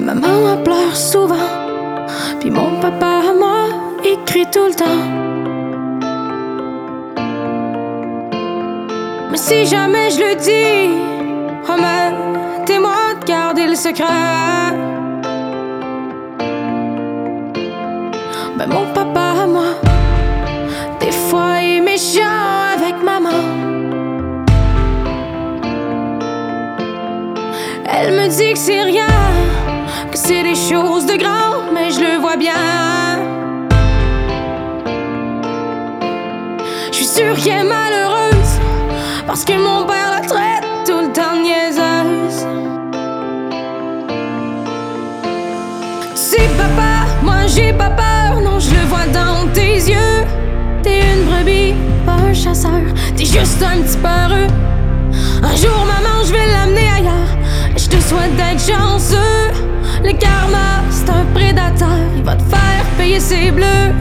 Ma maman pleure souvent, puis mon papa à moi écrit tout le temps. Mais si jamais je le dis, promettez-moi de garder le secret. Ben mon papa à moi, des fois il est méchant avec maman. Elle me dit que c'est rien, que c'est des choses de grand, mais je le vois bien. Je suis sûre qu'elle est malheureuse, parce que mon père la traite tout le temps de niaiseuse. Tu sais papa, moi j'ai pas peur, non je le vois dans tes yeux. T'es une brebis, pas un chasseur, t'es juste un petit peureux. Un jour maman je vais l'amener ailleurs, et je te souhaite d'être chanceux. Le karma c'est un prédateur, il va te faire payer ses bleus.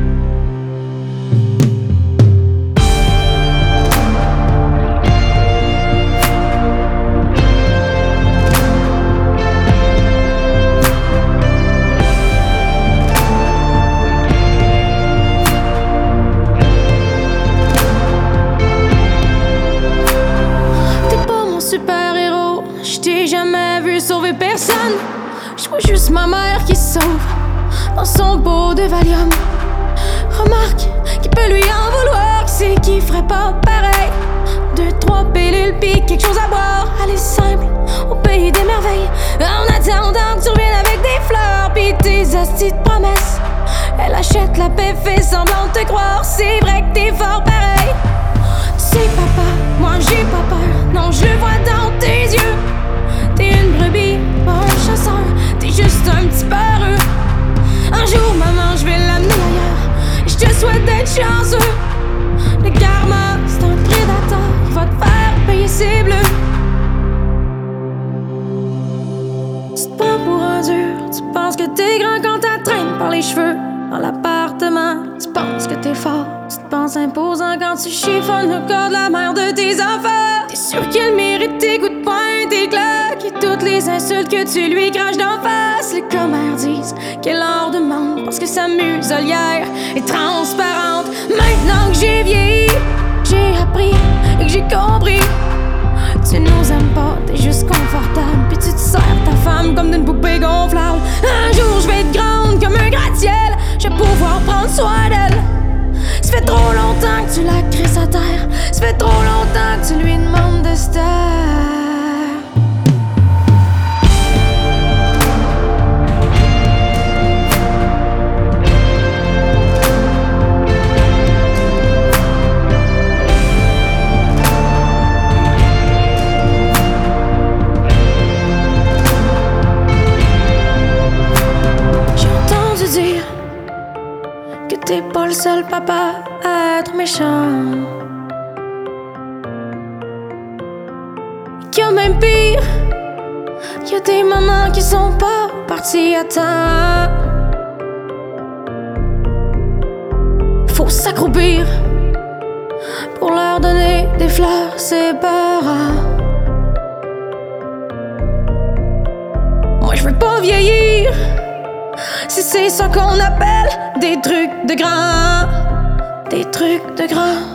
Super-héros, je t'ai jamais vu sauver personne. Je vois juste ma mère qui se sauve dans son pot de Valium. Remarque qui peut lui en vouloir, c'est qui ferait pas pareil. 2-3 pilules pis quelque chose à boire, allez simple, au pays des merveilles. En attendant que tu reviennes avec des fleurs pis tes astis de promesses. Elle achète la paix, fait semblant de te croire, c'est vrai que t'es fort pareil. Tu sais papa, moi j'ai pas peur, non je le vois dans tes yeux. T'es une brebis, pas un chasseur, t'es juste un petit peureux. Un jour maman je vais l'amener ailleurs, et je te souhaite d'être chanceux. Le karma c'est un prédateur, il va te faire payer ses bleus. Tu te prends pour un dur, tu penses que t'es grand quand t'attraînes par les cheveux. Dans l'appartement, tu penses que t'es fort, tu te penses imposant quand tu chiffonnes le corps de la mère de tes enfants. T'es sûr qu'elle mérite tes coups de poing, tes claques et toutes les insultes que tu lui craches d'en face. Les commères disent qu'elle en demande parce que sa muselière est transparente. Maintenant que j'ai vieilli, j'ai appris et que j'ai compris. Tu nous aimes pas, t'es juste confortable, puis tu te sers ta femme comme d'une poupée gonflable. Un jour je vais être grande comme un gratte-ciel, je vais pouvoir prendre soin d'elle. Ça fait trop longtemps que tu la crisses à terre, ça fait trop longtemps que tu lui demandes de se taire. T'es pas le seul papa à être méchant. Qu'il y a même pire, qu'il y a des mamans qui sont pas parties à temps. Faut s'accroupir pour leur donner des fleurs, c'est peurant. Moi je veux pas vieillir, si c'est ça qu'on appelle des trucs de grand, des trucs de grand.